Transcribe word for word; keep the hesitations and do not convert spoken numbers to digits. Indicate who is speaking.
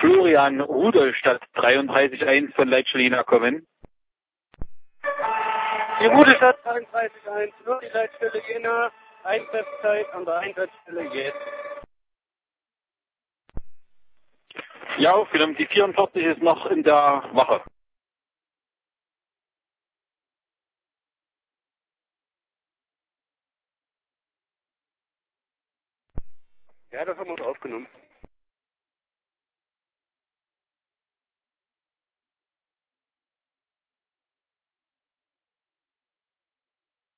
Speaker 1: Florian Rudolstadt dreiunddreißig eins von Leitstelle kommen.
Speaker 2: Die Rudolstadt dreiunddreißig eins, nur die Leitstelle Jena, Einsatzzeit an der Einsatzstelle jetzt.
Speaker 1: Ja, aufgenommen. Die vierundvierzig ist noch in der Wache.
Speaker 2: Ja, das haben wir uns aufgenommen.